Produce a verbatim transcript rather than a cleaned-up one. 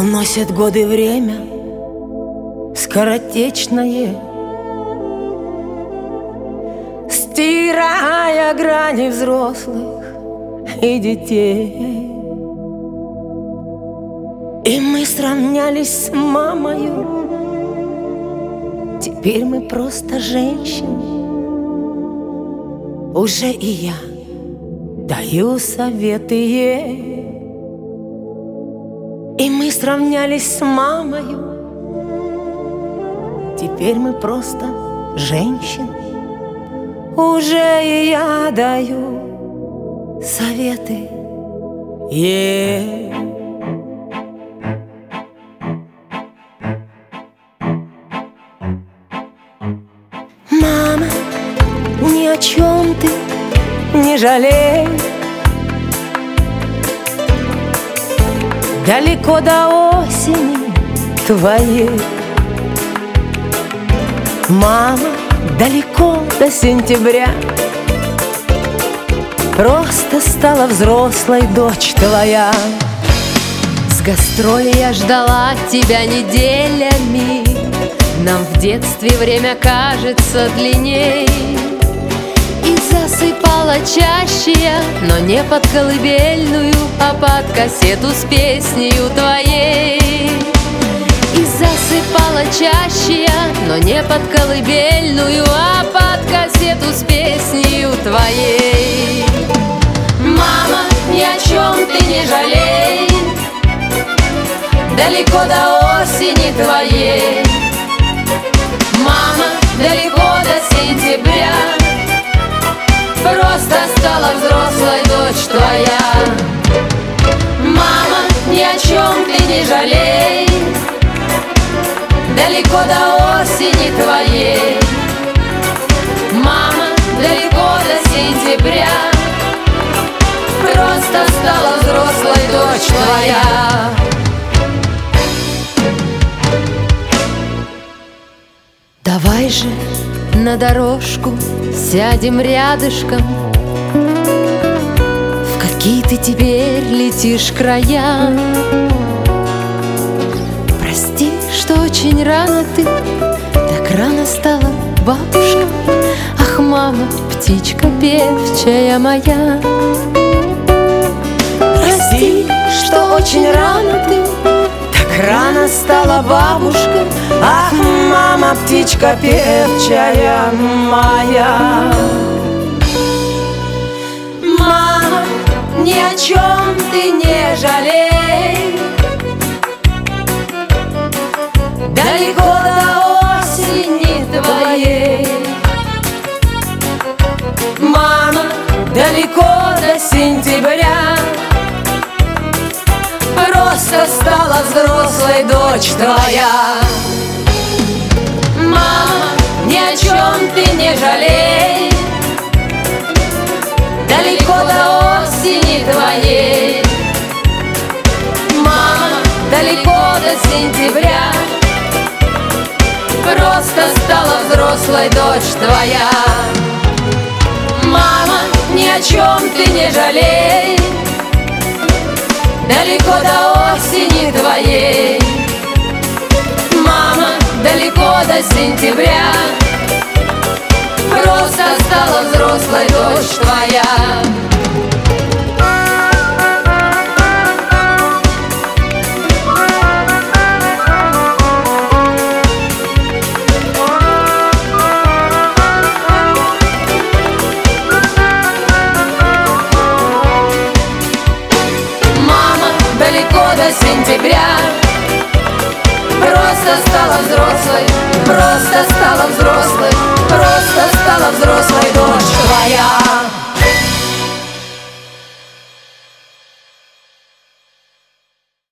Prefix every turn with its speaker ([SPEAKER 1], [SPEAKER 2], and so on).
[SPEAKER 1] Уносят годы время скоротечное, стирая грани взрослых и детей. И мы сравнялись с мамою, теперь мы просто женщины. Уже и я даю советы ей. И мы сравнялись с мамою, теперь мы просто женщины. Уже и я даю советы ей. Мама, ни о чем ты не жалей. Далеко до осени твоей. Мама, далеко до сентября. Просто стала взрослой дочь твоя.
[SPEAKER 2] С гастроли я ждала тебя неделями. Нам в детстве время кажется длинней. И засыпала чаще я, но не под колыбельную, а под кассету с песнею твоей. И засыпала чаще я, но не под колыбельную, а под кассету с песнею твоей. Мама, ни о чем ты не жалей, далеко до осени твоей. Мама, далеко до сентября, просто стала взрослой дочь твоя. Мама, ни о чем ты не жалей, далеко до осени твоей. Мама, далеко до сентября, просто стала взрослой дочь твоя. Давай же на дорожку сядем рядышком. В какие ты теперь летишь края. Прости, что очень рано ты так рано стала бабушка. Ах, мама, птичка певчая моя.
[SPEAKER 1] Прости, что очень рано ты так рано стала бабушка. Ах, мама, птичка певчая моя. Мама, ни о чем ты не жалей, далеко до осени твоей. Мама, далеко до сентября, просто стала взрослой дочь твоя. Мама, ни о чем ты не жалей, далеко до осени твоей. Мама, далеко до сентября, просто стала взрослой дочь твоя. Мама, ни о чем ты не жалей, далеко до осени твоей.